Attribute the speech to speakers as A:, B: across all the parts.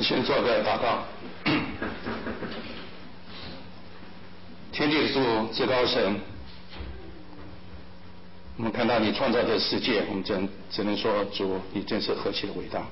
A: 们先做个祷告。天地的主，至高神，我们看到你创造的世界，我们只能说主，你真是何其的伟大。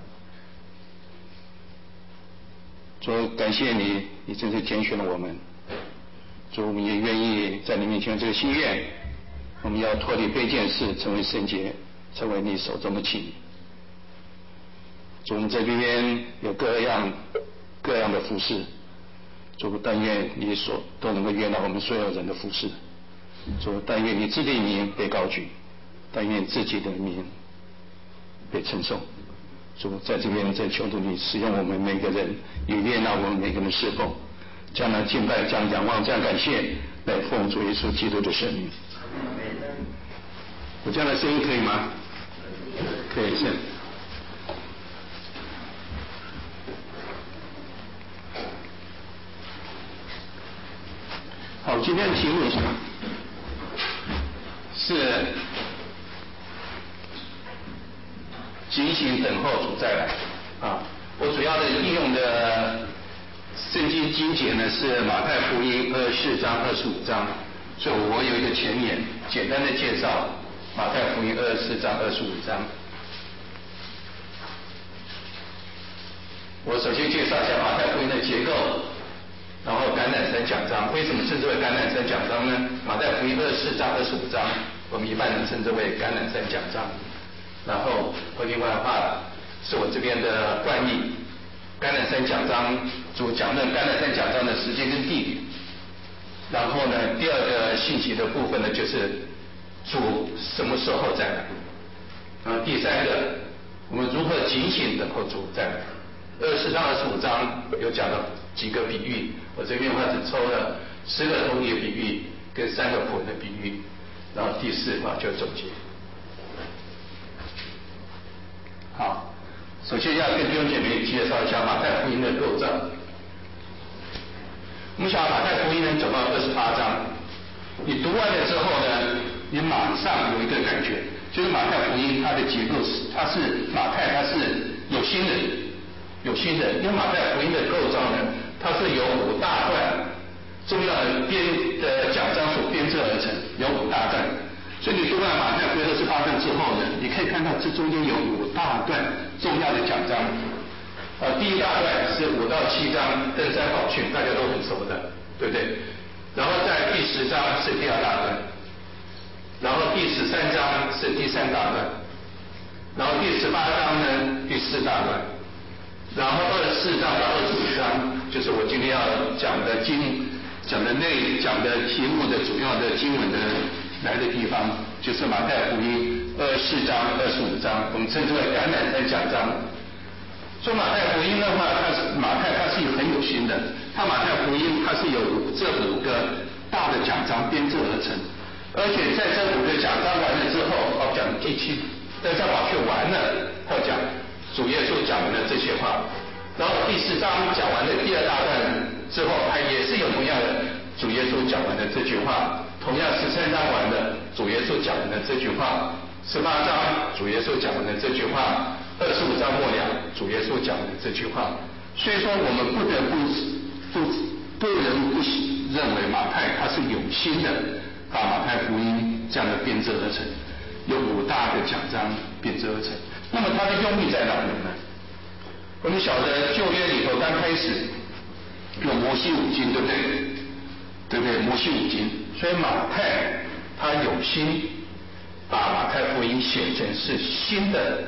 A: 主，感谢你，你真是拣选了我们。主，我们也愿意在你面前这个心愿，我们要脱离卑贱事，成为圣洁，成为你手中的器皿。主，我们在这边有各样的服事，主，但愿你都能够悦纳我们所有人的服事。主，但愿你自己的名被高举，但愿自己的名被称颂。主，在这边在求主你使用我们每个人，也悦纳我们每个人的侍奉，将来敬拜，将仰望，将感谢，来奉主耶稣基督的圣名。我这样的声音可以吗？可以，是。好，今天的题目是警醒等候主再来啊。我主要的应用的圣经经节呢是马太福音24章25章，所以我有一个前言，简单的介绍马太福音24章25章。我首先介绍一下马太福音的结构，然后橄榄山讲章，为什么称之为橄榄山讲章呢？马太福音24章25章，我们一般人称之为橄榄山讲章。然后另外的话是我这边的翻译，橄榄山讲章主讲论橄榄山讲章的时间跟地点。然后呢，第二个信息的部分呢，就是主什么时候再来。第三个，我们如何警醒等候主再来。24章25章有讲到几个比喻，我这边的话只抽了10个同理的比喻跟3个仆人的比喻，然后第4话就总结。好，首先要跟弟兄姐妹介绍一下马太福音的构造。我们想马太福音呢走到28章，你读完了之后呢，你马上有一个感觉，就是马太福音它的结构是，它是有心人，因为马太福音的构造呢，它是由5大段重要的讲章所编制而成，有5大段。所以你读完马太福音28章之后呢，你可以看到这中间有5大段重要的讲章。第一大段是5到7章登山宝训，大家都很熟的，对不对？然后在第10章是第2大段，然后第13章是第3大段，然后第18章呢第4大段，然后24章到25章就是我今天要讲的题目的主要的经文的来的地方，就是马太福音24章25章，我们称之为橄榄山讲章。说马太福音的话，它是很有心的，马太福音它是由这5个大的讲章编制而成，而且在这5个讲章完了之后，讲第7登山宝训完了，要讲主耶稣讲的这些话，然后第10章讲完了第2大段之后，它也是有同样的主耶稣讲完的这句话，同样13章完了主耶稣讲完的这句话，18章主耶稣讲完的这句话，25章末了主耶稣讲的这句话。所以说我们不得不认为马太他是有心的把马太福音这样的编制而成，有5大的讲章编制而成。那么它的用意在哪里呢？我们晓得旧约里头刚开始有摩西五经，对不对？摩西五经，所以马太他有心把马太福音写成是新的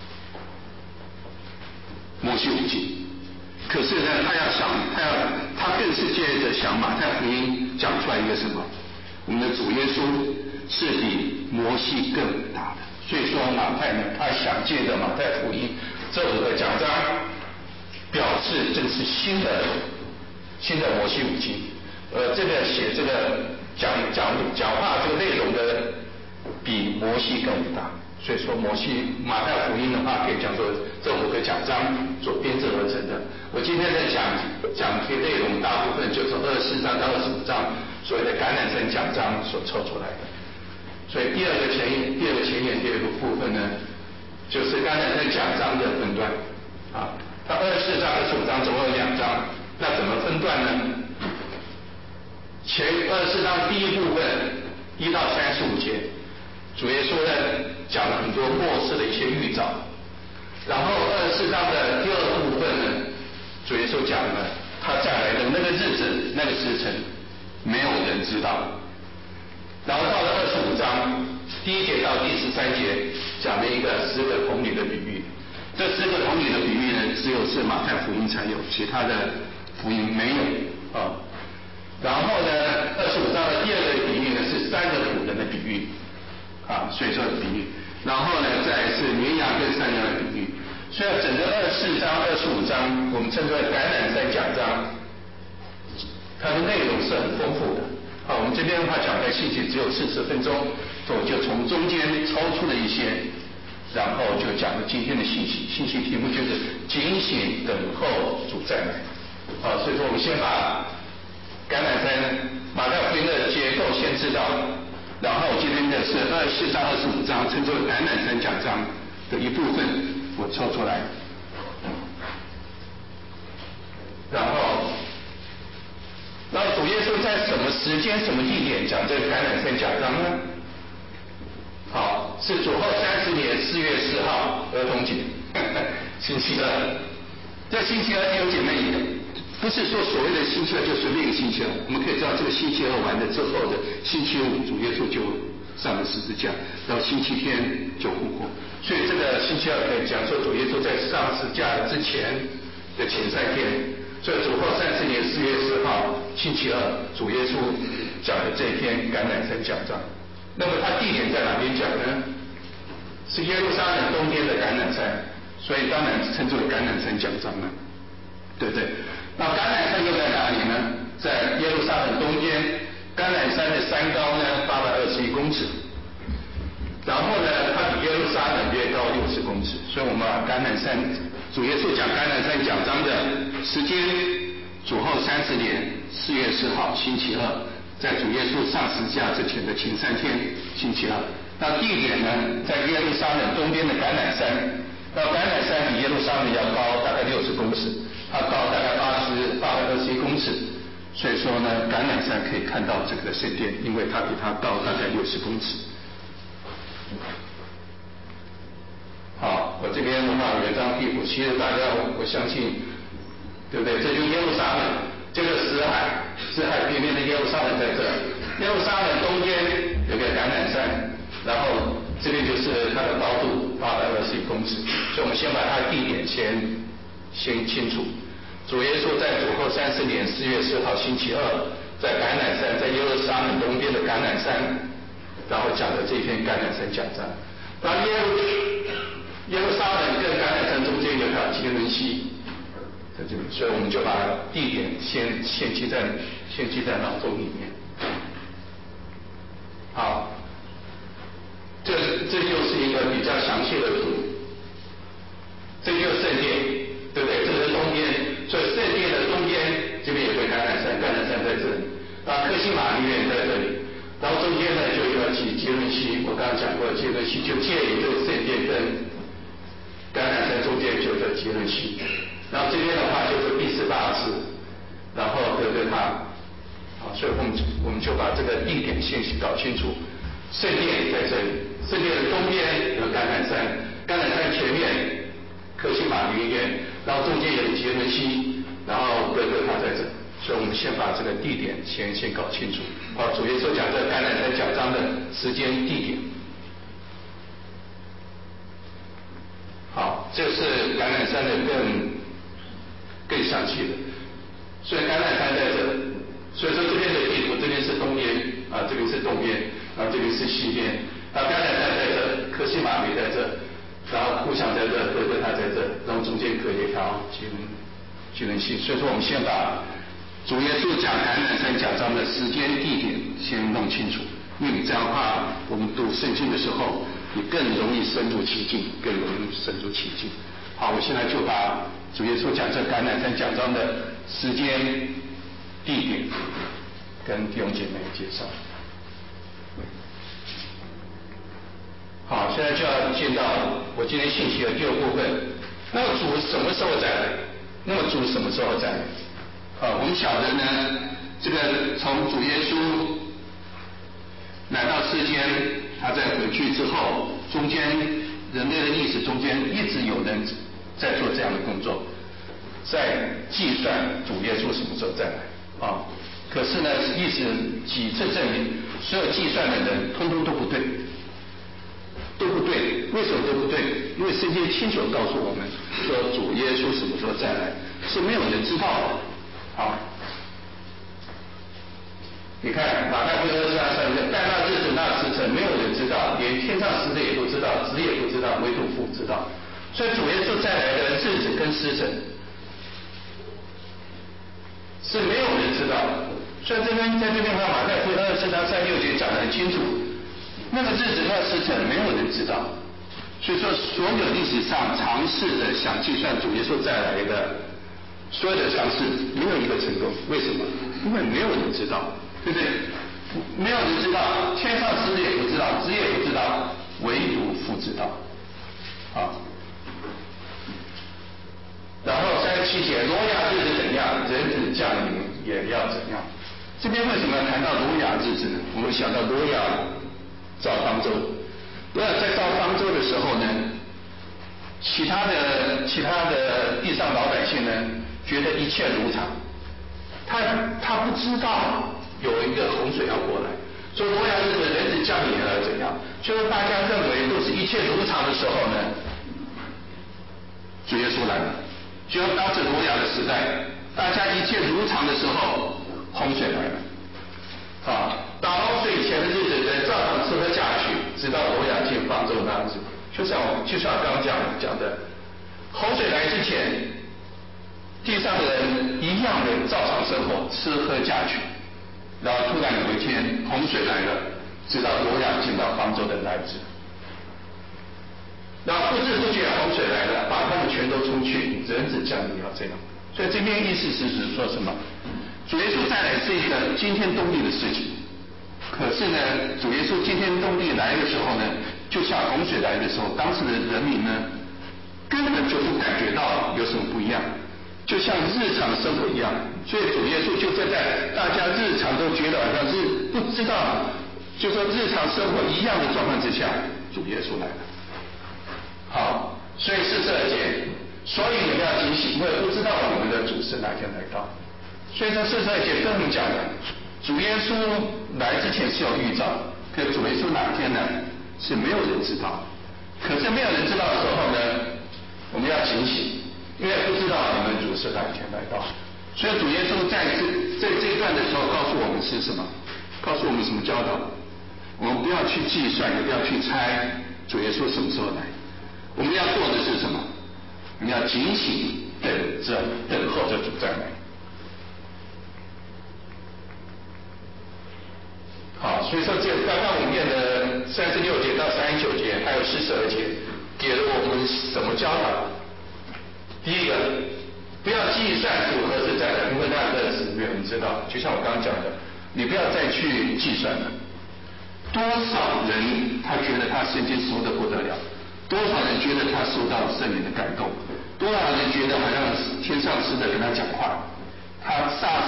A: 摩西五经。可是呢，他更是借着想马太福音讲出来一个什么？我们的主耶稣是比摩西更伟大的。所以说马太呢，他想借着马太福音这5个讲章，表示这个是新的摩西五经。这个写这个讲话这个内容的比摩西更伟大。所以说马太福音的话，可以讲作这5个讲章所编制而成的。我今天在讲题内容，大部分就是24章到25章所谓的橄榄山讲章所凑出来的。所以第二个前言，第二个部分呢，就是橄榄山讲章的分段。 它24章、25章总共有2章，那怎么分段呢？前24章第一部分1到35节，主耶稣呢讲了很多末世的一些预兆，然后24章的第二部分呢，主耶稣讲了他再来的那个日子、那个时辰，没有人知道。然后到了25章第1节到第13节，讲了一个10个童女的比喻。这10个童女的比喻呢，只有是马太福音才有，其他的福音没有啊。然后呢，25章的第2个比喻呢是3个土人的比喻啊，所以说的比喻。然后呢，再是绵羊跟山羊的比喻。所以整个24章、25章，我们称之为橄榄山讲章，它的内容是很丰富的。好，我们这边的话讲的信息只有40分钟，所以我就从中间抽出了一些，然后就讲了今天的信息。信息题目就是警醒等候主再来。好，所以说我们先把橄榄山马太福音的结构先知道，然后今天的是24章、25章，称作橄榄山讲章的一部分，我抽出来，然后主耶稣在什么时间、什么地点讲这个橄榄山讲章呢？好，是主后30年4月4号儿童节，星期二。这星期二弟兄姐妹，不是说所谓的星期二就随便一个星期二，我们可以知道这个星期二完了之后的星期五，主耶稣就上了十字架，然后星期天就复活，所以这个星期二可以讲说主耶稣在上十字架之前的前3天，所以主后30年4月4号星期二，主耶稣讲的这篇橄榄山讲章。那么它地点在哪边讲呢？是耶路撒冷东边的橄榄山，所以当然称作橄榄山讲章了，对不对？那橄榄山又在哪里呢？在耶路撒冷东边，橄榄山的山高呢821公尺，然后呢它比耶路撒冷约高60公尺，所以我们把橄榄山主耶稣讲橄榄山讲章的时间，主后30年4月4号星期二，在主耶稣上十字架之前的前3天星期二。那地点呢，在耶路撒冷东边的橄榄山，那橄榄山比耶路撒冷要高大概60公尺，它高大概821公尺，所以说呢，橄榄山可以看到这个圣殿，因为它比它高大概60公尺。好，我这边的话有一张地图，其实大家我相信，对不对？这就是耶路撒冷，这个死海边边的耶路撒冷在这，耶路撒冷东边有个橄榄山，然后这边就是它的高度821公尺，所以我们先把它的地点先清楚。主耶稣在主后30年4月4号星期二，在橄榄山，在耶路撒冷东边的橄榄山，然后讲的这篇橄榄山讲章。那耶路撒冷跟橄榄山中间有条基伦溪，在这里，所以我们就把地点先记在脑中里面。好，这就是一个比较详细的图，这就是圣殿，对不对？这是东边，所以圣殿的东边这边有个橄榄山，橄榄山在这里，然后克西马尼园在这里，然后中间呢就有一条基伦溪，我刚刚讲过，基伦溪就介于这个圣殿跟橄榄山中间就叫基伦溪，然后这边的话就是第4大寺，然后德哥塔，所以我们就把这个地点先搞清楚。圣殿在这里，圣殿的东边有橄榄山，橄榄山前面克西马尼园，然后中间有基伦溪，然后德哥塔在这，所以我们先把这个地点先搞清楚。好，主耶稣讲这橄榄山讲章的时间地点。好，这是橄榄山的更详细的，所以橄榄山在这，所以说这边的地图，这边是东边啊，这边是东边，然后这边是西边，然后橄榄山在这，克西马尼在这，然后库想在这，德哥塔在这，然后中间隔一条基伦溪，所以说我们先把主耶稣讲橄榄山讲章的时间地点先弄清楚，因为你这样的话，我们读圣经的时候，你更容易深入其境，更容易深入其境。好，我现在就把主耶稣讲这橄榄山讲章的时间、地点跟弟兄姐妹介绍。好，现在就要进到我今天信息的第二部分， 那么主什么时候再来？那么主什么时候再来？我们晓得呢，这个从主耶稣来到世间，他在回去之后，中间人类的历史中间一直有人在做这样的工作，在计算主耶稣什么时候再来啊。可是呢，历史几次证明，所有计算的人通通都不对，都不对。为什么都不对？因为圣经清楚告诉我们，说主耶稣什么时候再来是没有人知道的啊。你看马太福音23章上面，但那日子那时辰没有人知道，连天上使者也不知道，子也不知道，唯独父知道。所以主耶稣再来的日子跟时辰是没有人知道的。所以这边在这边话，马太福音24章36节讲得很清楚，那个日子那时辰没有人知道。所以说，所有历史上尝试的想计算主耶稣再来的所有的尝试，没有一个成功。为什么？因为没有人知道，对不对？没有人知道，天上使者也不知道，子也不知道，唯独父知道。啊。然后37节，挪亚日子怎样，人子降临也要怎样。这边为什么要谈到挪亚日子呢？我们想到挪亚造方舟，挪亚在造方舟的时候呢，其他的地上老百姓呢，觉得一切如常，他不知道有一个洪水要过来，所以挪亚日子人子降临了怎样？就是大家认为都是一切如常的时候呢，主耶稣来了。就像当时挪亚的时代，大家一切如常的时候，洪水来了。打洪水以前的日子，人照常吃喝嫁娶，直到挪亚进方舟那日子。就像刚刚讲的，洪水来之前，地上的人一样的照常生活，吃喝嫁娶。然后突然有一天洪水来了，直到挪亚进到方舟的那日子。然后不知不觉洪水来了，把他们全都冲去，人子降临要这样。所以这边意思是指说什么？主耶稣再来是一个惊天动地的事情。可是呢，主耶稣惊天动地来的时候呢，就像洪水来的时候，当时的人民呢，根本就不感觉到有什么不一样，就像日常生活一样。所以主耶稣就在大家日常都觉得好像是不知道，就说日常生活一样的状况之下，主耶稣来了。好，所以42节，所以你们要警醒，因为不知道我们的主是哪天来到。所以这42节跟我们讲的，主耶稣来之前是有预兆，可主耶稣哪天来是没有人知道。可是没有人知道的时候呢，我们要警醒，因为不知道我们主是哪天来到。所以主耶稣在这一段的时候告诉我们是什么？告诉我们什么教导？我们不要去计算，也不要去猜主耶稣什么时候来。我们要做的是什么？我们要警醒，等候着主再来。好，所以说这刚刚我们念的36节到39节，还有42节，给了我们什么教导？第一个，不要计算主何时再来，因为那个日子没有人知道。就像我刚刚讲的，你不要再去计算了。多少人他觉得他圣经熟得不得了？多少人觉得他受到圣灵的感动？多少人觉得好像天上使者跟他讲话，他煞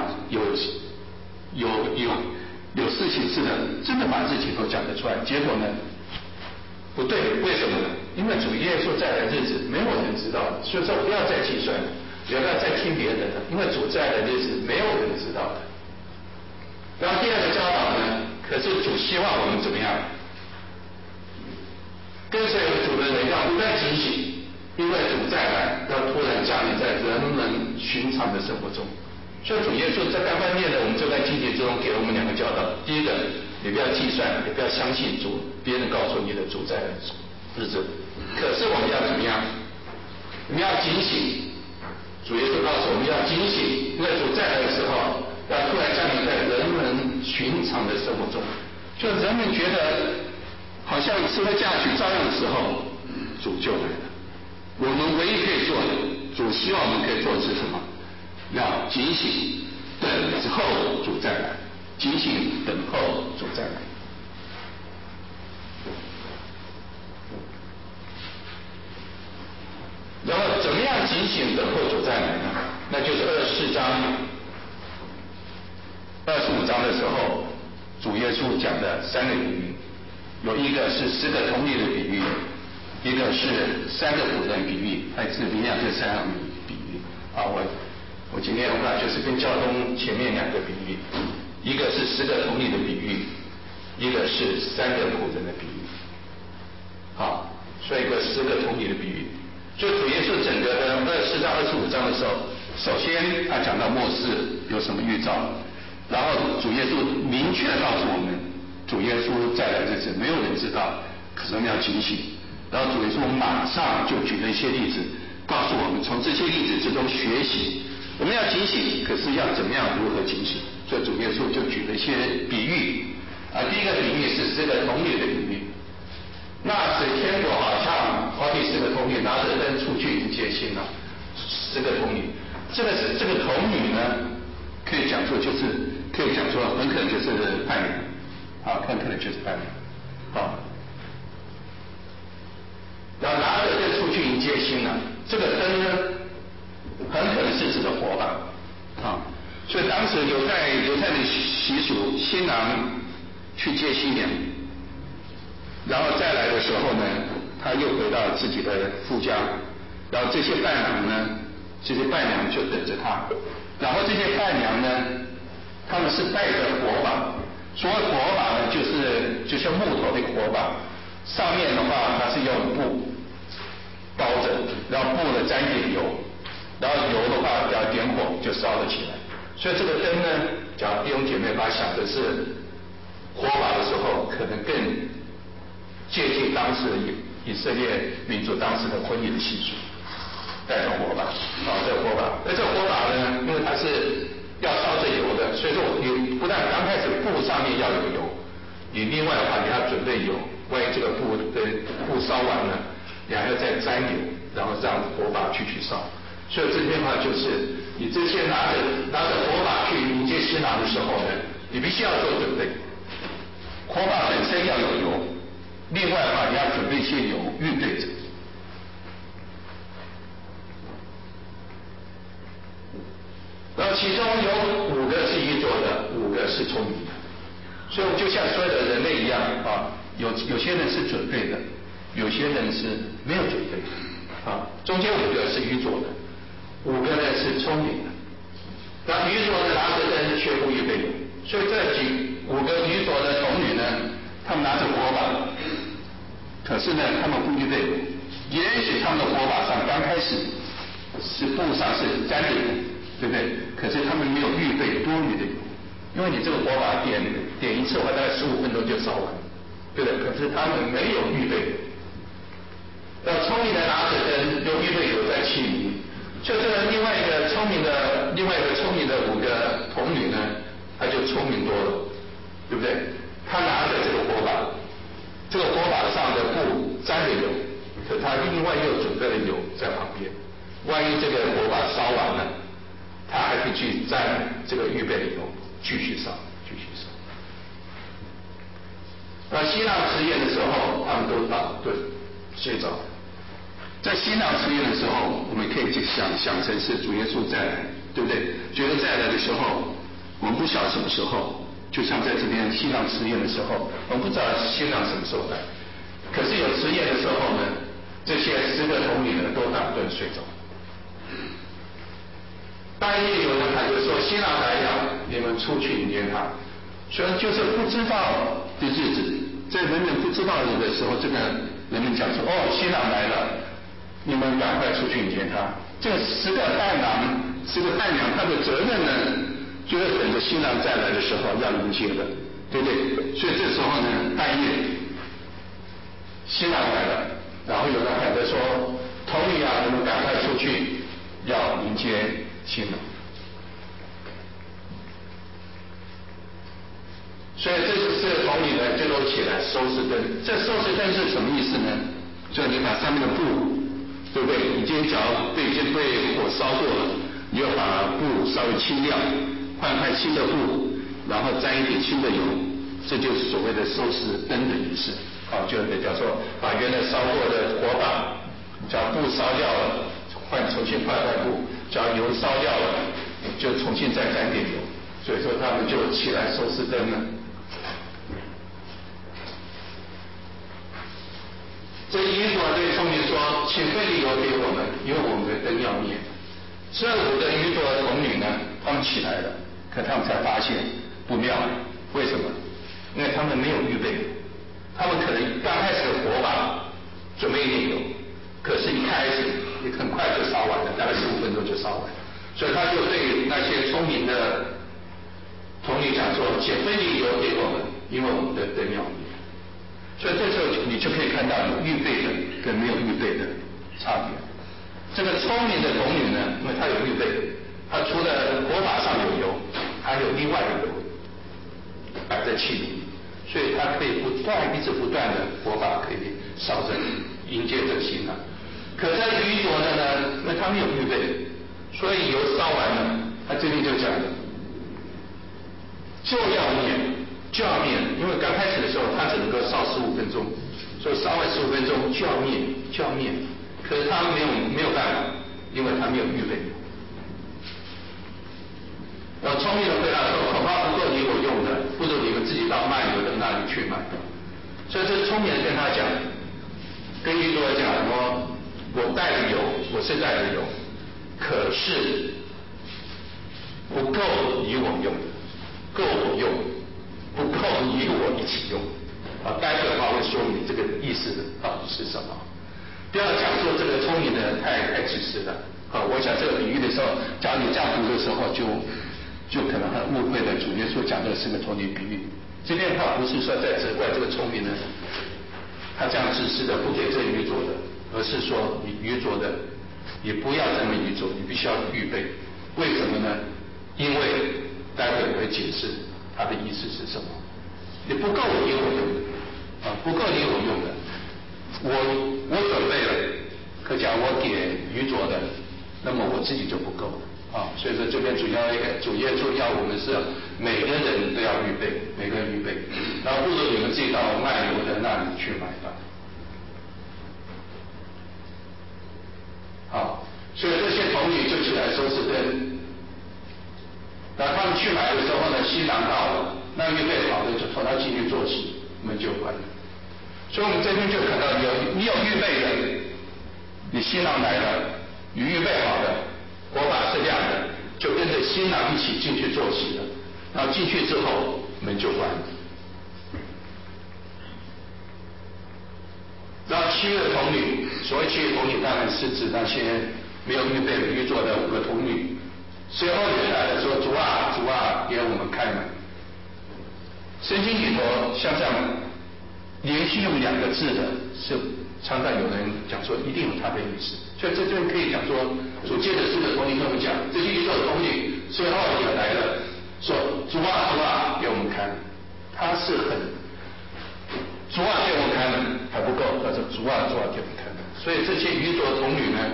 A: 有事情似的，真的把事情都讲得出来。结果呢，不对，为什么呢？因为主耶稣再来的日子没有人知道，所以说不要再计算了，也不要再听别人的，因为主再来的日子没有人知道的。然后第二个教导呢，可是主希望我们怎么样？跟随主的人要不断警醒，因为主再来要突然降临在人们寻常的生活中。所以主耶稣在刚刚念的我们这段经节之中，给了我们两个教导。第一个，你不要计算，也不要相信主别人告诉你的主再来的日子。可是我们要怎么样？我们要警醒。主耶稣告诉我们要警醒，因为主再来的时候要突然降临在人们寻常的生活中，就人们觉得好像吃喝嫁娶照样的时候，主就来了。我们唯一可以做的，主希望我们可以做的是什么？要警醒，等候主再来。警醒，等候主再来。然性等候主再来呢？那就是24章、25章的时候，主耶稣讲的3个比喻，有一个是10个童女的比喻，一个是3个仆人比喻，还是领养这3样比喻啊。我今天的话就是跟交通前面2个比喻，一个是10个童女的比喻，一个是3个仆人的比喻。好，所以一个10个童女的比喻。所以主耶稣整个的24章、25章的时候，首先他讲到末世有什么预兆，然后主耶稣明确告诉我们，主耶稣再来日子没有人知道，可是我们要警醒。然后主耶稣马上就举了一些例子，告诉我们从这些例子之中学习，我们要警醒，可是要怎么样如何警醒？所以主耶稣就举了一些比喻啊。第一个比喻是10个童女的比喻。那时天国好像好比10个童女拿着灯出去迎接新郎，10个童女，这个童女呢，可以讲说很可能就是伴娘啊，很可能就是伴娘啊。然后拿着灯出去迎接新郎，这个灯呢，很可能是指的火把啊。所以当时犹太的习俗，新郎去接新娘。然后再来的时候呢，他又回到自己的夫家，然后这些伴娘就等着他，然后这些伴娘呢，他们是带着火把，所谓火把呢，就像木头的一个火把，上面的话它是用布包着，然后布呢沾一点油，然后油的话只要点火就烧了起来。所以这个灯呢，假如弟兄姐妹把它想的是火把的时候，可能更接近当时的以色列民族当时的婚礼的习俗，带着火把啊，这个火把，那这个火把呢，因为它是要烧着油的，所以说你不但刚开始布上面要有油，你另外的话你要准备油，万一这个布烧完了，你还要再沾油，然后让火把继续烧。所以这边的话就是你这些拿着火把去迎接新郎的时候呢，你必须要做准备，火把本身要有油。另外的话，你要准备一些油预备着。然后其中有5个是愚拙的，5个是聪明的。所以我们就像所有的人类一样啊，有些人是准备的，有些人是没有准备的啊。中间5个是愚拙的，5个呢是聪明的。那愚拙的拿着灯却不预备油，所以这5个愚拙的童女呢，他们拿着火把。可是呢，他们不预备，也许他们的火把上刚开始是布上是沾着油，对不对？可是他们没有预备多余的油，因为你这个火把点一次的话，大概15分钟就烧完，对不对？可是他们没有预备。那聪明的拿着灯，有预备油在器皿，就这个另外一个聪明的5个童女呢，她就聪明多了，对不对？她拿着这个火把。这个火把上的布沾着油，可他另外又准备了油在旁边，万一这个火把烧完了，他还可以去沾这个预备的油，继续烧。那新郎迟延的时候，他们都睡着。在新郎迟延的时候，我们可以想成是主耶稣再来，对不对？觉得再来的时候，我们不晓得什么时候。就像在这边新郎迟延的时候，我们不知道新郎什么时候来，可是有迟延的时候呢，这些10个童女呢都打盹睡着。半夜有人喊就说新郎来了，你们出去迎接他。所以就是不知道的日子，在人们不知道的时候，这个人们讲说新郎来了，你们赶快出去迎接他。这10个伴娘，他的责任呢？就是等着新郎再来的时候要迎接的，对不对？所以这时候呢，半夜新郎来了，然后有人喊着说：“童女啊，你们赶快出去，要迎接新郎。”所以这4个童女呢，就都起来收拾灯。这收拾灯是什么意思呢？所以你把上面的布，对不对？已经被火烧过了，你要把布稍微清掉。换块新的布，然后沾一点新的油，这就是所谓的收拾灯的仪式啊，就是叫做把原来烧过的火把，叫布烧掉了， 重新换布，只要油烧掉了，就重新再沾点油，所以说他们就起来收拾灯了。这渔主对聪明说：“请分离油给我们，因为我们的灯要灭。”这5个渔主的童女呢，他们起来了，可他们才发现不妙，为什么？因为他们没有预备，他们可能刚开始的火把准备一点油，可是一开始也很快就烧完了，大概15分钟就烧完了，所以他就对那些聪明的童女讲说：“请分离油给我们，因为我们的灯要灭。”所以这时候你就可以看到有预备的跟没有预备的差别。这个聪明的童女呢，因为她有预备，她除了火把上有油，还有另外的油摆在器里，所以她可以一直不断的火把可以烧着迎接着新郎。可这愚拙的呢，因为她没有预备，所以油烧完了，她这边就讲了，就要灭，因为刚开始的时候它只能够烧15分钟，所以烧完15分钟就要灭，可是他没有办法，因为他没有预备。我聪明的回答说：“恐怕不够你我用的，不如你们自己到卖油的那里去买。”所以这聪明人跟他讲，跟愚拙讲说：“我带了油，我是带了油，可是不够你我用的，够我用。”不够你我一起用，待会的话会说明这个意思到底是什么。不要讲说这个聪明的太自私了。我想这个比喻的时候，假如你这样读的时候，就可能很误会了主耶稣讲的是个童女比喻。这边的话不是说在责怪这个聪明人，他这样自私的不给这愚拙的，而是说你愚拙的，你不要这么愚拙，你必须要预备。为什么呢？因为待会我会解释。他的意思是什么？你不够你我用的，不够你我用的，我准备了，可假如我给愚拙的，那么我自己就不够了所以说这边主耶稣要我们是每个人都要预备，每个人预备，然后不如你们自己到卖油的那里去买吧。好，所以这些童女就起来收拾灯。然后他们去买的时候呢，新郎到了，那预备好的就从他进去做起，门就关了。所以我们这边就看到你有预备的，你新郎来了，你预备好的，火把是亮的，就跟着新郎一起进去做起了。然后进去之后，门就关了。然后7个童女，所谓7个童女当然是指那些没有预备的愚拙的5个童女。随后也来了说：“主啊，主啊，给我们开门。”圣经里头像这样连续用2个字的，是常常有人讲说一定有它的意思。所以这就可以讲说，主借着4个童女跟我们讲，这些愚拙的童女随后也来了，说：“主啊，主啊，给我们开门。”他是很主啊给我们开门还不够，他说：“主啊，主啊，给我们开门。”所以这些愚拙的童女呢，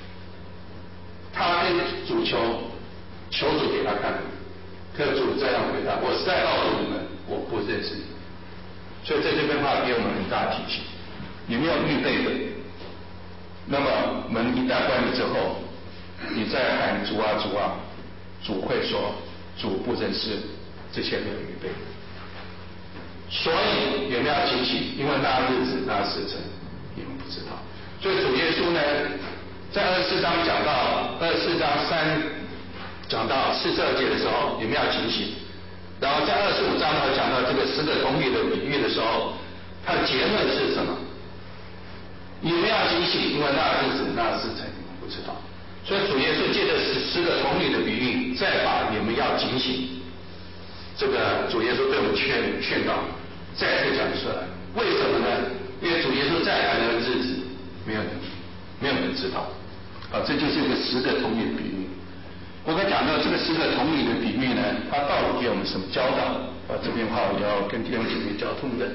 A: 他跟主求主给他看，可主这样回答：“我实在告诉你们，我不认识你。”所以在这边话给我们很大的提醒，你没有预备的，那么门一旦关了之后，你再喊主啊主啊，主会说主不认识这些没有预备的。所以有没有警醒？因为那日子那时辰你们不知道。所以主耶稣呢，在24章讲到24章讲到42节的时候，你们要警醒。然后在25章呢讲到这个10个童女的比喻的时候，它的结论是什么？你们要警醒，因为那日子那时辰你们不知道。所以主耶稣借着10个童女的比喻，再把你们要警醒这个主耶稣对我们劝告，再次讲出来。为什么呢？因为主耶稣再来的日子，没有人知道。这就是一个10个童女的比喻。我刚讲到这个10个童女的比喻呢，它到底给我们什么教导？这边话我要跟弟兄姐妹交通的。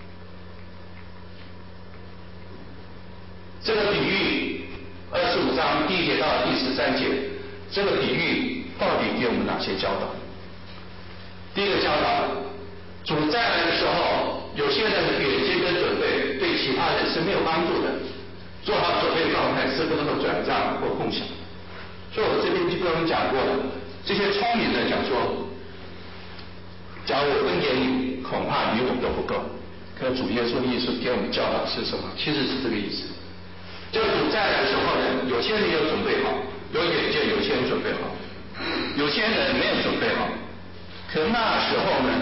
A: 这个比喻25章第1节到第13节，这个比喻到底给我们哪些教导？第一个教导，主再来的时候，有些人的远见跟准备对其他人是没有帮助的。 做好准备状态是不能够转让或共享。所以我这边就跟我们讲过了，这些聪明的讲说，假如我分给你，恐怕与我都不够。可主耶稣意思给我们教导是什么？其实是这个意思。就主再来的时候呢，有些人有准备好，有眼见，有些人准备好，有些人没有准备好。可那时候呢，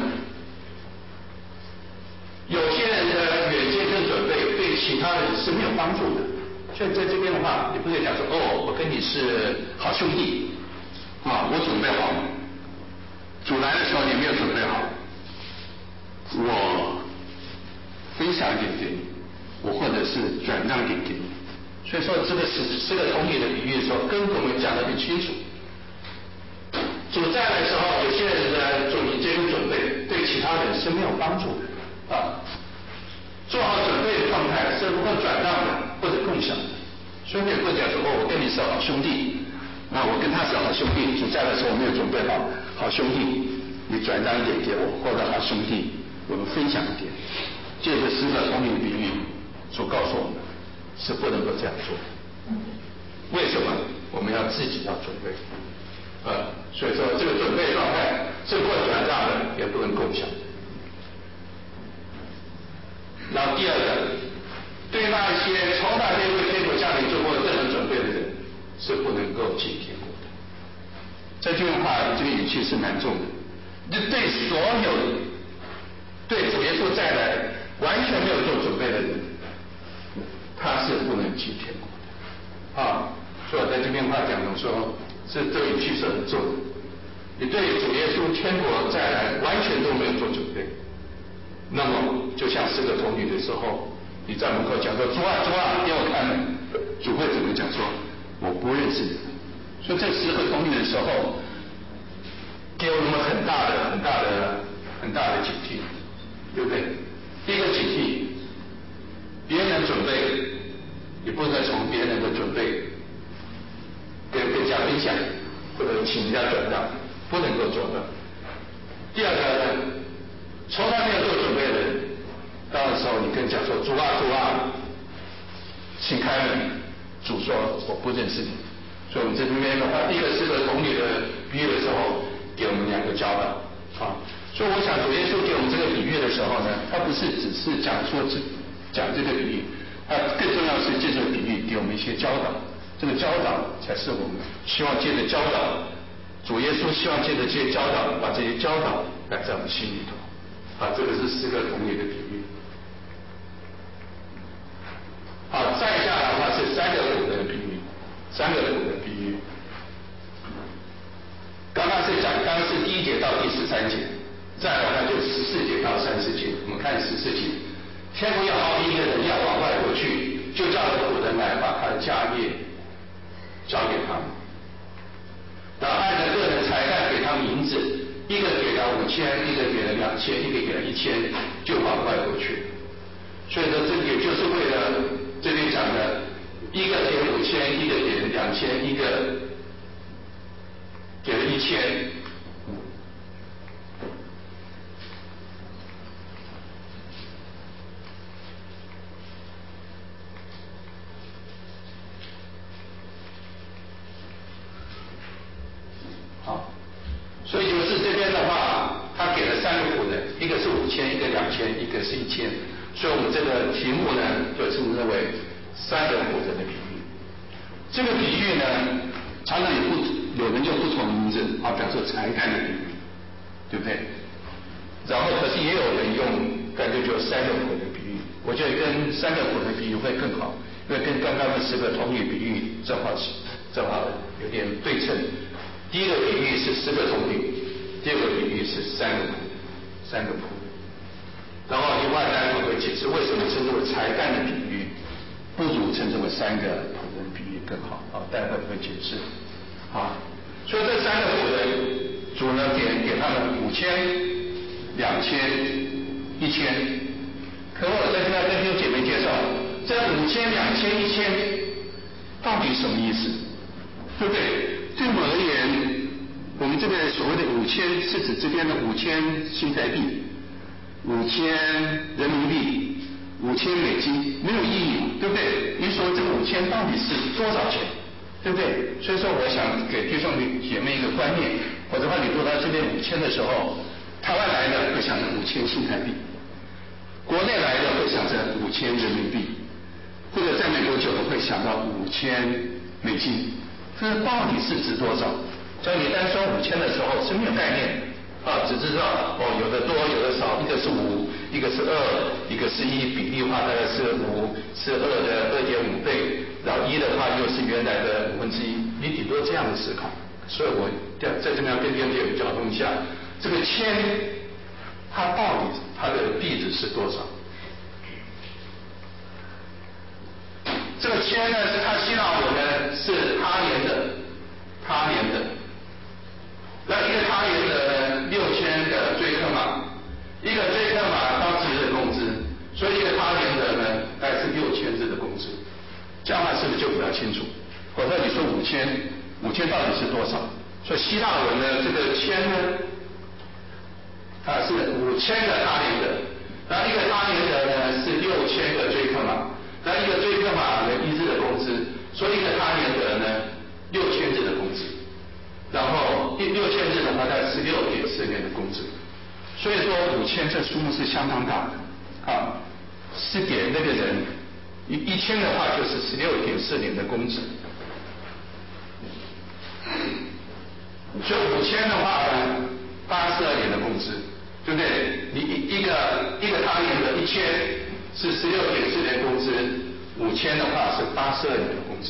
A: 有些人的远见跟准备对其他人是没有帮助的。所以在这边的话，你不可以讲说哦，我跟你是好兄弟啊，我准备好了。主来的时候你没有准备好，我分享一点给你，我或者是转让点给你。所以说这个是个同理的比喻的时候，跟我们讲得很清楚。主在的时候，有些人的准备准备对其他人是没有帮助的啊。做好准备的状态是不会转让的或者共享的。所以你不讲说哦，我跟你是好兄弟，那我跟他是好兄弟，主在的时候我没有准备好，好兄弟，你转让一点给我，或者好兄弟，我们分享一点。这个诗的同理比喻所告诉我们，是不能够这样做。为什么？我们要自己要准备。所以说这个准备状态是不会转让的，也不能共享。然后第二个，对那些从来没为天国下面做过任何准备的人，是不能够进天国的。这句话这个语气是蛮重的。就对所有对主耶稣再来完全没有做准备的人，他是不能进天国的。所以我在这边话讲的说，这个语气是很重的。你对主耶稣天国再来完全都没有做准备，那么就像是个童女的时候，你在门口讲说主啊主啊给我开门，主会怎么讲说我不认识你。所以这10个童女的时候，给我们很大的警惕，对不对？第一个警惕，别人准备，你不能从别人的准备跟人家分享，或者请人家转让，不能够做到。第二个呢，从来没有做准备的人，到的时候你跟人家说主啊主啊，请开门，主说我不认识你。所以我们这边的话，第一个是个童女的比喻的时候，给我们2个教导所以我想主耶稣给我们这个比喻的时候呢，他不是只是讲这个比喻，更重要是借这个比喻给我们一些教导。这个教导才是我们希望借着教导，主耶稣希望借着这些教导，把这些教导摆在我们心里头。这个是4个童女的比喻。再下来的话是3个仆人的比喻，3个仆人的比喻。刚刚是第1节到第13节，再来呢就14节到30节。我们看14节，天国要好比一个人要往外国去，就叫仆人来把他的家业交给他们，然后按照个人才干给他们银子，一个给了5000，一个给了2000，一个给了1000，就往外国去。所以说这也就是为了这边讲的，一个给5000，一个给了2000，一个给了1000。所以就是这边的话，他给了3个仆人，一个是5000，一个2000，一个是1000。所以我们这个题目呢，就称之为3个仆人的比喻。这个比喻呢，常常有人用不同名字比方说才干的比喻，对不对？然后可是也有人用干脆就3个仆人的比喻。我觉得跟3个仆人的比喻会更好，因为跟刚刚的10个童女比喻正好有点对称。第一个比喻是10个童女，第二个比喻是3个仆人。然后另外待会会解释为什么称之为才干的比喻不如称之为3个仆人比喻更好。待会会解释。所以这3个仆人，主呢给他们5000、2000、1000。可我在这边跟弟兄姐妹介绍，这5000、2000、1000到底什么意思？对不对？对我而言，我们这个所谓的5000是指这边的5000新台币、5000人民币、5000美金，没有意义，对不对？你说这个到底是多少钱，对不对？所以说我想给弟兄姐妹一个观念，或者话你读到这边5000的时候，台湾来的会想着5000新台币，国内来的会想着5000人民币，或者在美国久了会想到5000美金，这到底是值多少？只要你单说5000的时候是没有概念啊，只知道有的多有的少，一个是5，一个是2，一个是1，比例的话大概是5是2的2.5倍，然后1的话又是原来的1/5，你顶多这样的思考。所以我在这边要跟弟兄姐妹交通一下，这个签它到底它的币值是多少？这个签呢，是它希腊文呢是他连的，那一个他连的呢6000个追克码，一个追克码当时的工资，所以一个他连的呢大概是6000字的工资，这样的话是不是就比较清楚？否则你说5000到底是多少？所以希腊文呢这个签呢，它是5000个他连的，那一个他连的呢是6000个追克码。那一个追克码呢1日的工资，所以一个他连得呢6000日的工资，然后6000日的话大概16.4年的工资，所以说5000这数目是相当大的啊，是给那个人1000的话就是16.4年的工资，所以5000的话呢82年的工资，对不对？你一个他连得1000。是16.4年工资，5000的话是82年的工资，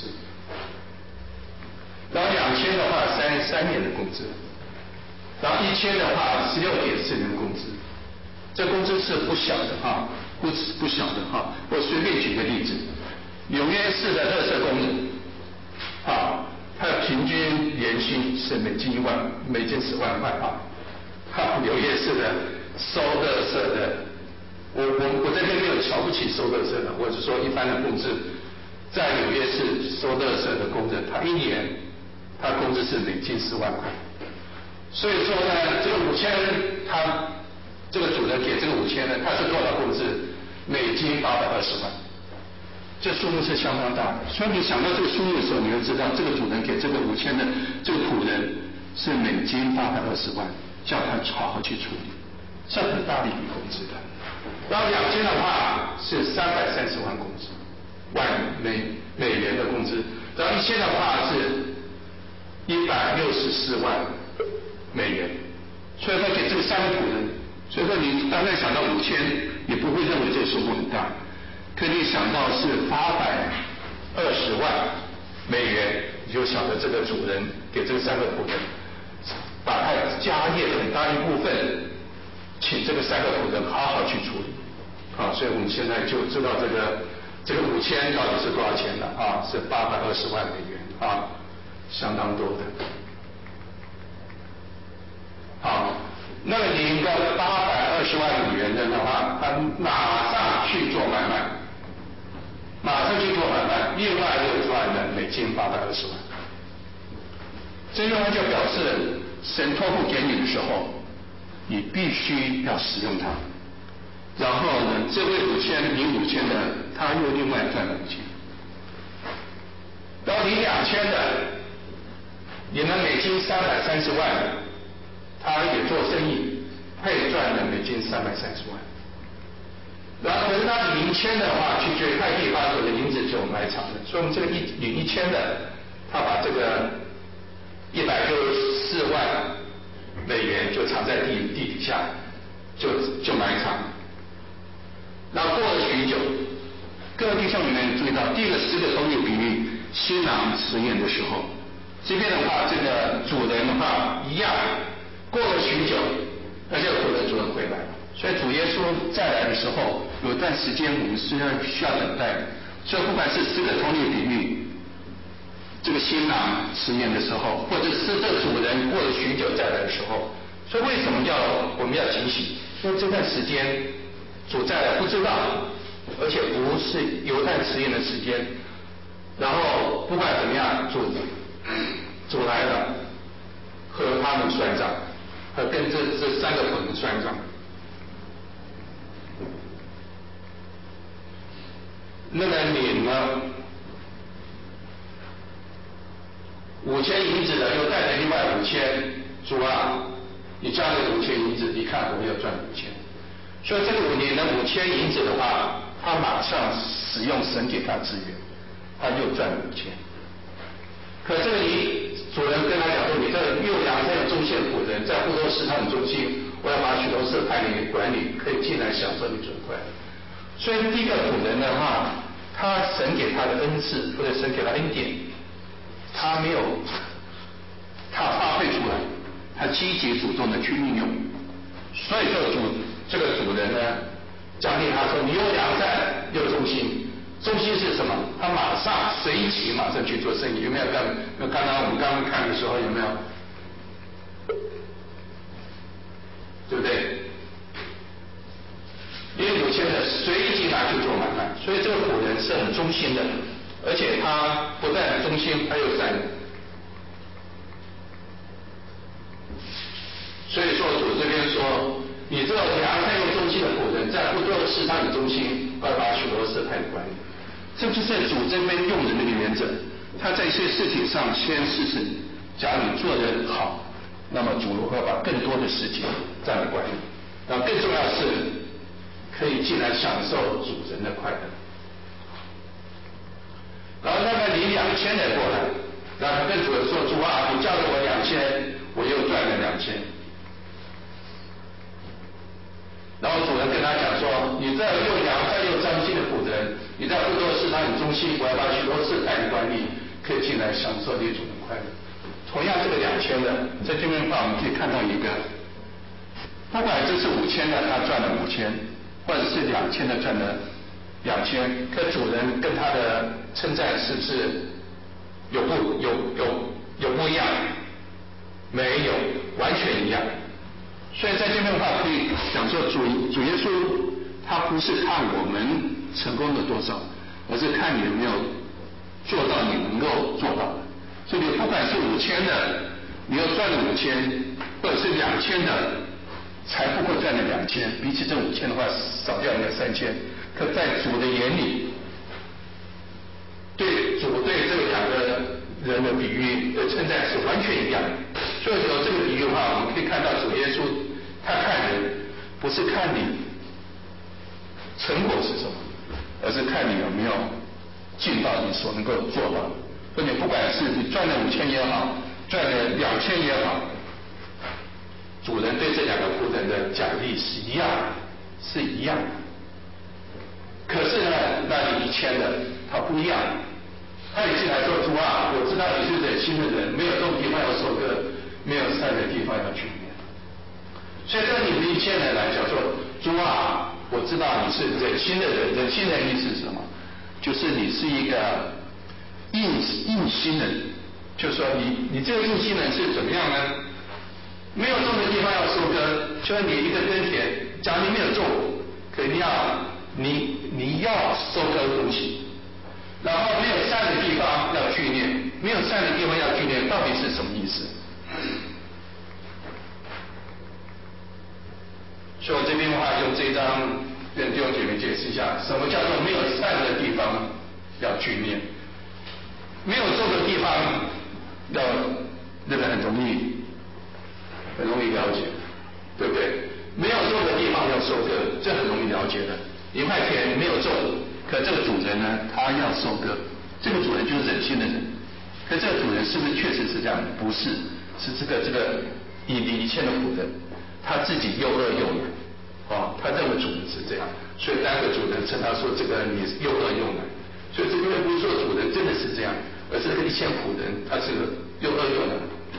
A: 然后2000的话33年的工资，然后1000的话16.4年的工资，这工资是不小的哈，不小的哈。我随便举个例子，纽约市的垃圾工人，啊，他的平均年薪是美金1万，美金10万块啊，纽约市的收垃圾的。我在这边没有瞧不起收垃圾的，我是说一般的工资，在纽约市收垃圾的工人，他一年他工资是美金10万块，所以说呢，这个5000他这个主人给这个5000呢，他是多少工资？美金820万，这数目是相当大的。所以你想到这个数目的时候，你会知道这个主人给这个5000的这个仆人是美金820万，叫他好好去处理，是很大的一笔工资的。然后2000的话是330万美元的工资，然后1000的话是164万美元，所以说给这个3个仆人，所以说你当然想到5000，你不会认为这个数目很大，可你想到是820万美元，你就晓得这个主人给这个3个仆人，把他家业很大一部分。请这个3个仆人好好去处理，啊，所以我们现在就知道这个5000到底是多少钱了啊？是820万美元啊，相当多的。好，那么你一个820万美元的话，他马上去做买卖，另外又赚了美金820万。这句话就表示神托付给你的时候。你必须要使用它，然后呢，这位你5000的，他又另外赚了5000，然后你2000的，你的美金330万，他也做生意，他也赚了美金330万，然后可是他领1000的话去追，他可以把所有的银子就埋藏了，所以我们这个领1000的，他把这个164万。美元就藏在地底下，就埋藏。然后过了许久，各位弟兄里面注意到，第一个10个同类比喻，新郎实验的时候，这边的话，这个主人的话一样，过了许久，那这个仆人主人回来了。所以主耶稣再来的时候，有一段时间我们是需要等待的。所以不管是10个同类比喻。这个新郎实验的时候，或者是这主人过了许久再来的时候，所以为什么我们要警醒？因为这段时间主再来不知道，而且不是犹太实验的时间。然后不管怎么样，主来了，和他们算账，和跟这3个仆人算账。那么你呢？ 5000银子的又带着另外5000，主啊，你加这5000银子，你看我要赚5000。所以这个你的5000银子的话，他马上使用神给他资源，他又赚5000。可这个主人跟他讲说，你这又良善又忠心的仆人，在不多时他很忠心，我要把许多事派你管理，可以进来享受你尊贵。所以第一个仆人的话，他神给他的恩赐或者神给他恩典，他没有发挥出来，他积极主动的去运用。所以这个主人呢，奖励他说，你又良善又忠心。忠心是什么？他马上随即马上去做生意，有没有？刚刚我们刚刚看的时候有没有？对不对？因为有些人随即拿去做买卖，所以这个仆人是很忠心的，而且他不但忠心，还有善良。所以说主这边说，你这良善又忠心的仆人，在不多的事上有忠心，要把许多事派你管理。这就是主这边用人的一个原则，他在一些事情上先试试你，假如你做得好，那么主会把更多的事情让你管理，然后更重要的是可以进来享受主人的快乐。然后他们领2000人过来，然后跟主人说，主啊，你交了我2000，我又赚了2000。然后主人跟他讲说，你这又良善又忠心的仆人，你在不多的事上很忠心，我要把许多事派你管理，可以进来享受你主人快乐。同样这个2000的，在这边的话我们可以看到一个，不管这是5000的他赚了5000，或者是2000的赚了2000，可主人跟他的称赞是不是有不一样？没有，完全一样。所以在这边的话，可以讲说主耶稣他不是看我们成功的多少，而是看你有没有做到你能够做到的。所以你不管是5000的，你要赚了5000，或者是2000的，才不过赚了2000，比起这5000的话少掉了3000。可在主的眼里，对主对这两个人的比喻的称赞是完全一样的。所以说这个比喻的话，我们可以看到主耶稣他看人不是看你成果是什么，而是看你有没有尽到你所能够做到的。所以你不管是你赚了5000也好，赚了2000也好，主人对这两个仆人的奖励是一样的，是一样的。可是呢，那你1000的他不一样，他也进来说，主啊，我知道你是忍心的人，没有种地方要收割，没有善的地方要去灭。所以对你们1000人来讲说，主啊，我知道你是忍心的人，忍心的意思是什么？就是你是一个硬心人，就是说你这个硬心人是怎么样呢？没有种的地方要收割，就是你一个耕田，假如你没有种，肯定你要收割东西，然后没有善的地方要聚敛，没有善的地方要聚敛，到底是什么意思？所以我这边的话，用这张跟弟兄姐妹解释一下，什么叫做没有善的地方要聚敛，没有种的地方要那个很容易了解，对不对？没有种的地方要收割，这很容易了解的。一块田没有种，可这个主人呢，他要收割，这个主人就是忍心的人。可这个主人是不是确实是这样？不是，是这个以前的仆人，他自己又恶又懒，他认为主人是这样，所以单个主人称他说这个你又恶又懒。所以这边不是说主人真的是这样，而是这个1000仆人他是又恶又懒。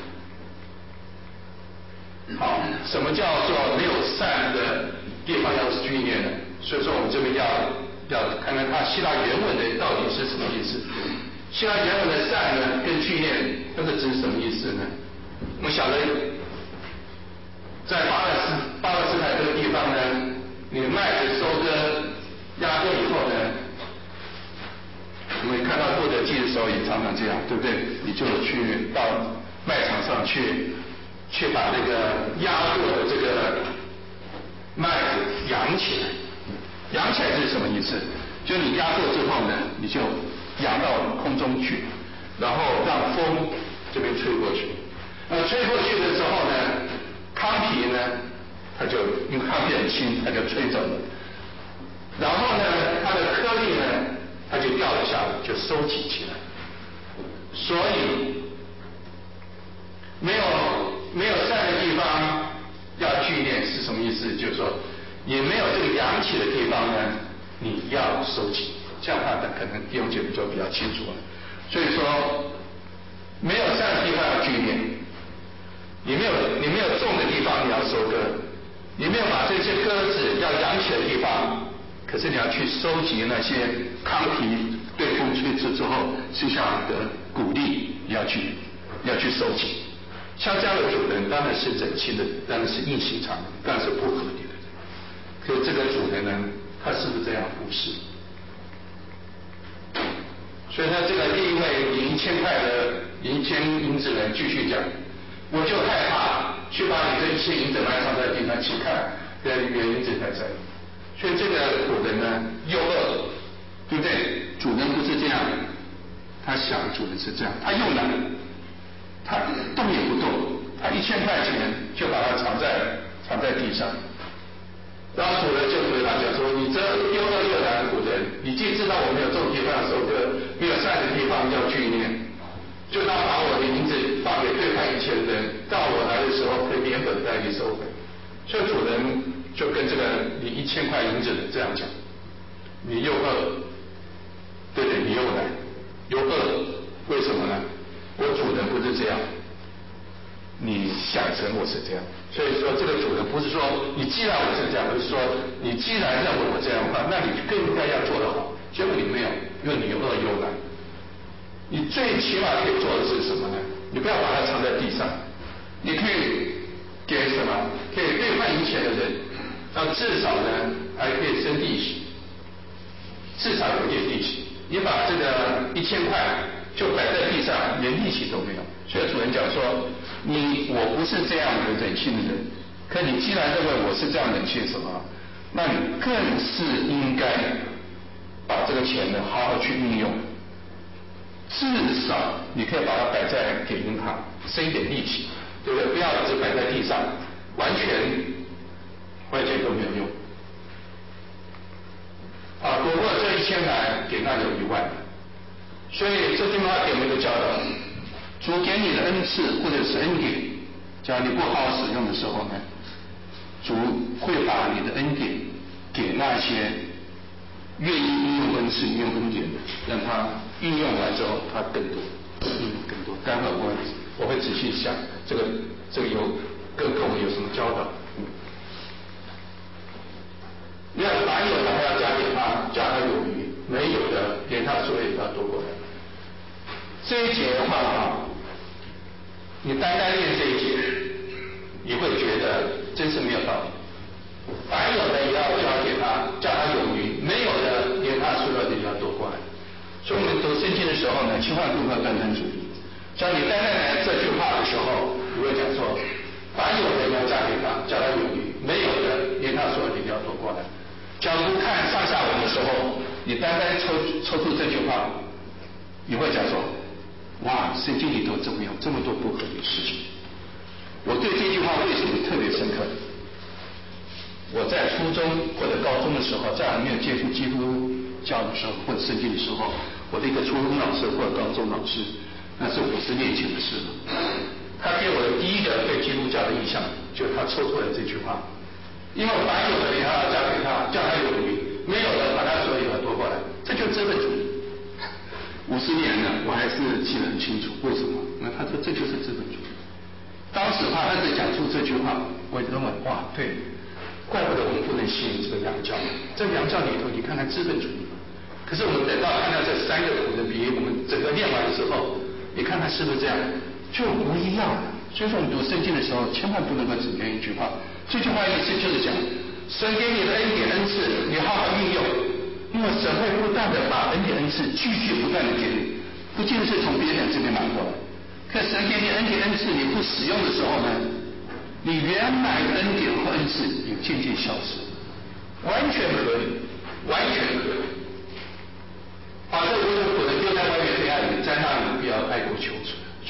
A: 好，什么叫做没有善的地方要聚敛呢？所以说我们这边要看看它希腊原文的到底是什么意思。希腊原文的善呢跟聚敛，那个指什么意思呢？我们晓得在巴勒斯坦这个地方呢，你麦子收割压过以后呢，我们看到过节的时候也常常这样，对不对？你就去到卖场上去把这个压过的这个麦子扬起来。扬起来是什么意思？就是你压过之后呢，你就扬到空中去，然后让风这边吹过去。那吹过去的时候呢，糠皮呢，它就因为糠皮很轻，它就吹走了。然后呢，它的颗粒呢，它就掉了下来，就收集起来。所以没有散的地方要聚敛是什么意思？就是说，也没有这个扬起的地方呢，你要收集。这样的话，可能弟兄姐妹就比较清楚了。所以说，没有散的地方要聚敛，你没有种的地方你要收割，你没有把这些鸽子要扬起的地方，可是你要去收集那些糠皮对风吹之后剩下的谷粒，要去收集。像这样的主人当然是忍心的，当然是硬心肠的，当然是不合理的。可是这个主人呢，他是不是这样？不是。所以他这个第一位领1000块的1000银子人继续讲，我就害怕去把你这1000银子埋藏在地上去看，原来银子还在。所以这个主人呢又饿，对不对？主人不是这样，他想主人是这样，他又懒，他动也不动，他1000块钱就把它藏在地上。然后主人就回答讲说：“你这又饿又懒的主人，你既知道我没有种地方要收割，没有散的地方要聚敛，就当把我的银子放给兑换1切的人，到我来的时候可以连本带利收回。”所以主人就跟这个你1000块银子的这样讲：“你又饿，对不对？你又懒又饿，为什么呢？我主人不是这样。”你想成我是这样，所以说这个主人不是说你既然我是这样，而是说你既然认为我这样的话，那你更应该要做得好。结果你没有，因为你又饿又懒。你最起码可以做的是什么呢？你不要把它藏在地上，你可以给什么？可以兑换银钱的人，那至少呢还可以生利息，至少有点利息。你把这个1000块就摆在地上，连利息都没有。所以主人讲说，我不是这样的忍性的人，可你既然认为我是这样忍性什么，那你更是应该把这个钱呢好好去运用，至少你可以把它摆在给银行生一点利息，对不对？不要只摆在地上，完全都没有用。不过这1000来给那有1万，所以这句话给我们一个教导。主给你的恩赐或者是恩典，假如你不好好使用的时候呢，主会把你的恩典给那些愿意运用恩赐、运用恩典的，让他运用完之后，他更多，更多。待会我会仔细想这个有跟各位有什么教导。你要凡有的还要加给他，叫他有余；没有的，连他所有也要夺过来。这一节的话你单单念这一节，你会觉得真是没有道理。凡有的也要交给他，叫他有余；没有的，连他所有的也要夺过来。所以我们读圣经的时候呢，千万不要单单主义。像你单单来这句话的时候，你会讲说：凡有的要加给他，叫他有余；没有的，连他所有的也要夺过来。假如看上下文的时候，你单单抽出这句话，你会讲说：哇，圣经里头怎么有这么多不合理的事情？我对这句话为什么特别深刻？我在初中或者高中的时候，在还没有接触基督教的时候，或者圣经的时候，我的一个初中老师或者高中老师，那是50年前的事了。他给我的第一个对基督教的印象，就是他抽出来这句话：因为凡有的，他要加给他，叫他有余；没有的，把他所有的夺过来。这就是资本主义。50年了，我还是记得很清楚。为什么？那他说这就是资本主义。当时他在讲出这句话，我认为哇，对，怪不得我们不能信这个洋教。在洋教里头，你看看资本主义。可是我们等到看到这3个苦的比喻，我们整个念完的时候，你看看是不是这样？就不一样了。所以说我们读圣经的时候，千万不能够只念一句话。这句话意思就是讲，神给你的恩典恩赐，你好好运用。因为神会不断的把恩典恩赐继续不断的给你，不仅是从别人这边拿过来。可神给你恩典恩赐，你不使用的时候呢，你原来的恩典和恩赐也渐渐消失，完全合理，完全合理。把这无人苦的丢在外面黑暗里，在那里不要哀哭求主。所以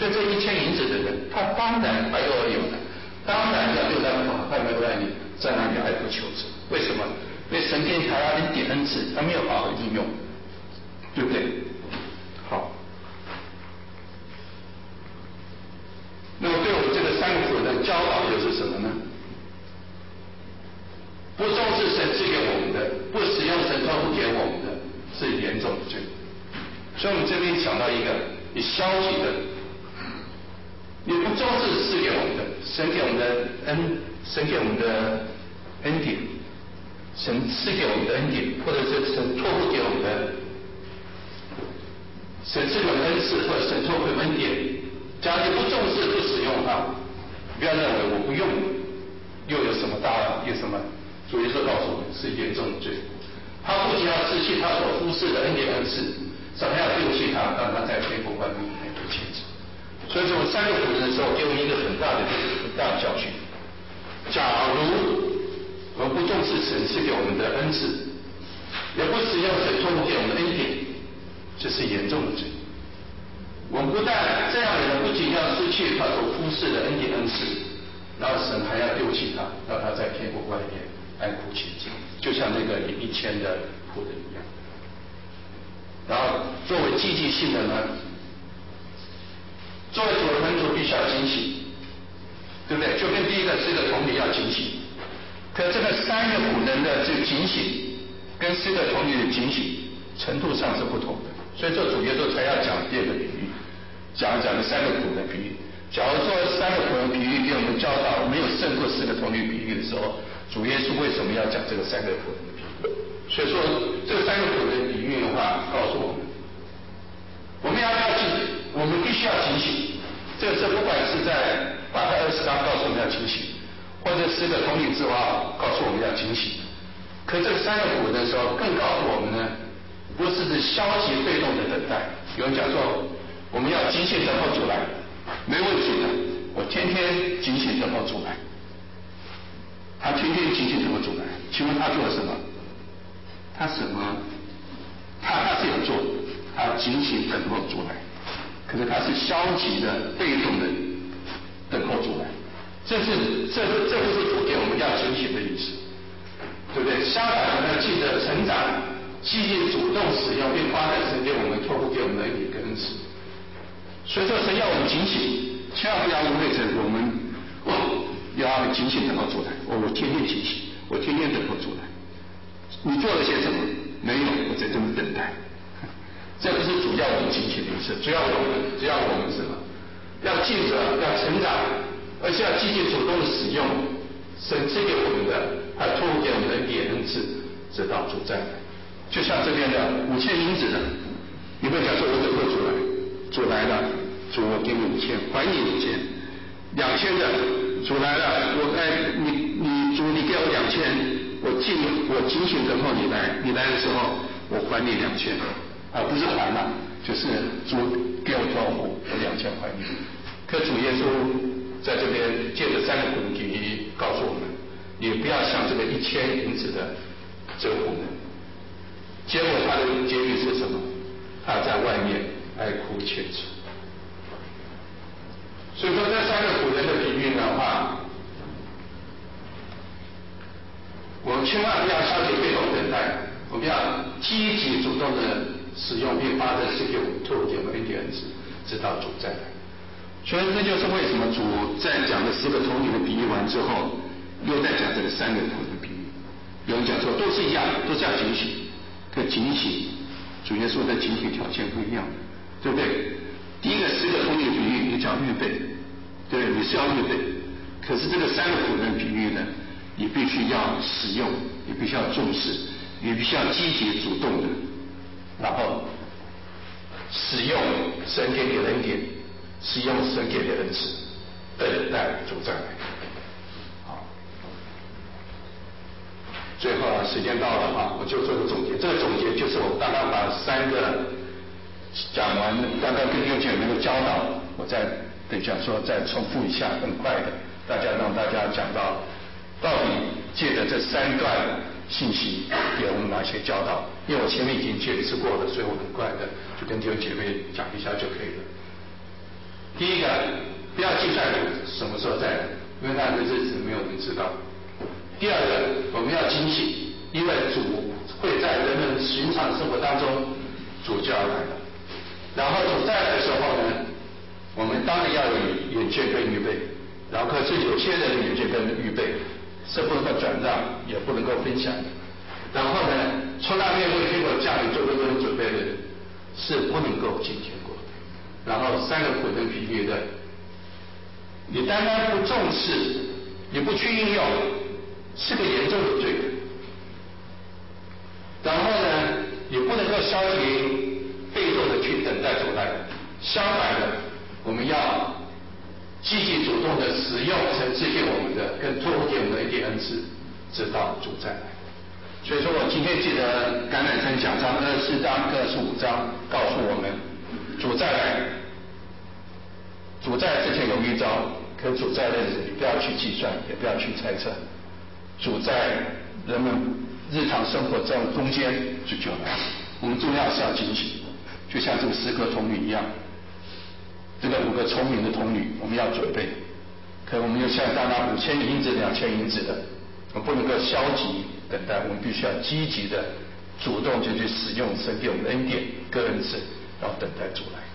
A: 所以这1000银子的人，他当然怀有而有的，当然要对他好，他没有爱你，在那里爱不求之。为什么？因为神给他一点恩赐，他没有好好应用，对不对？好。那么对我们这个3个苦人的教导又是什么呢？不重视神赐给我们的，不使用神托付给我们的，是严重的罪。所以我们这边讲到一个，你消极的，你不重视赐给我们的，神给我们的神给我们的恩典，神赐给我们的恩典，或者是神托付给我们的，神赐给我们恩赐或者神托付给我们恩典。假如你不重视、不使用它，不要认为我不用，又有什么大了？有什么？主耶稣告诉我们是严重的罪。他不仅要失去他所忽视的恩典恩赐，还要丢弃他，让他在天国外面来做见证。所以说3个苦人的时候，给我们一个很大的教训。假如我们不重视神赐给我们的恩赐，也不使用神托付给我们的恩典，这是严重的罪。我们不但这样的人不仅要失去他所忽视的恩典恩赐，然后神还要丢弃他，让他在天国外面哀哭切齿，就像那个1000的苦人一样。然后作为积极性的呢，作为主的门徒必须要警醒，对不对？就跟第一个4个童女要警醒，可这个3个苦人的这个警醒，跟4个童女的警醒程度上是不同的。所以这主耶稣才要讲第2个比喻，讲这3个苦人比喻。假如说3个苦人比喻给我们教导没有胜过4个童女比喻的时候，主耶稣为什么要讲这个3个苦人的比喻？所以说这个3个苦人比喻的话，告诉我们，我们要记得，我们必须要警醒。这个是不管是在马太20章告诉我们要警醒，或者4个童女之话告诉我们要警醒。可这个3个苦人的时候，更告诉我们呢，不是消极被动的等待。有人讲说，我们要警醒等候主来，没问题的。我天天警醒等候主来，他天天警醒等候主来。请问他做了什么？他什么？他是有做，他警醒等候主来。可是他是消极的、被动的等候主来。这不是主给我们要警醒的意思，对不对？相反的呢，记得成长。积极主动使用并发展神给我们托付给我们的一个恩赐，所以说神要我们警醒，千万不要误会成我们要警醒等候主来。我天天警醒，我天天等候主来。你做了些什么？没有，我在这么等待。这不是主要我们警醒的意思，主要我们什么？要记着，要成长，而且要积极主动的使用神赐给我们的，还托付给我们的恩典恩赐，直到主再来。就像这边的5000银子的，你会讲说，我等候主来，主来了，主我给你5000，还你5000，2000的，主来了，主你给我2000，我警醒等候你来，你来的时候我还你2000，不是还了，就是主给我托付，我2000还你。可主耶稣在这边借着3个苦人比喻告诉我们，也不要像这个1000银子的这个苦人。结果他的结局是什么？他在外面哀哭切齿。所以说这3个苦人的比喻的话，我们千万不要消极被动等待，我们要积极主动的使用并发展是给我们托付给我们恩典恩赐，直到主再来。所以这就是为什么主在讲的4个童女的比喻完之后，又在讲这个3个苦人的比喻。有人讲说都是一样，都是要警醒。可警醒，主耶稣的警醒条件不一样，对不对？第一个10个童女比喻，你叫预备，对，你是要预备。可是这个3个苦人比喻呢，你必须要使用，你必须要重视，你必须要积极主动的，然后使用神给你的恩典，使用神给你的恩赐，等待主再来。最后时间到了我就做个总结。这个总结就是我刚刚把3个讲完，刚刚跟弟兄姐妹的教导，我再等讲说再重复一下，很快的，让大家讲到底借着这3段信息给我们哪些教导。因为我前面已经解释过了，所以我很快的就跟弟兄姐妹讲一下就可以了。 第一个，不要计算主什么时候再来，因为那个日子没有人知道。第二个，我们要警醒，因为主会在人们寻常生活当中，主就要来了。然后主再来的时候呢，我们当然要有眼见跟预备。然后可是有些人的眼见跟预备是不能够转让，也不能够分享的。然后呢，从来没有为天国降临做任何准备的人，是不能够进天国的。然后三个混沌疲惫的，你单单不重视，你不去应用，是个严重的罪。然后呢，也不能够消极被动的去等待主来，相反的，我们要积极主动的使用神赐给我们的跟托付给我们的一点恩赐，直到主再来。所以说我今天记得橄榄山讲章24章跟25章告诉我们，主再来，主在之前有预兆，可主在的日子你不要去计算，也不要去猜测，主在人们日常生活中间就来。我们重要是要警醒，就像这个10个童女一样，这个5个聪明的童女，我们要准备。可我们又像刚刚5000银子、2000银子的，我们不能够消极等待，我们必须要积极的、主动就去使用神给我们的恩典、个恩赐，然后等待主来。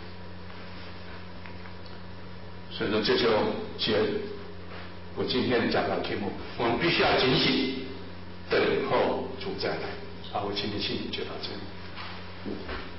A: 所以说，这就结我今天的讲道题目，我们必须要警醒，等候主再来。好，我今天信息就到这里。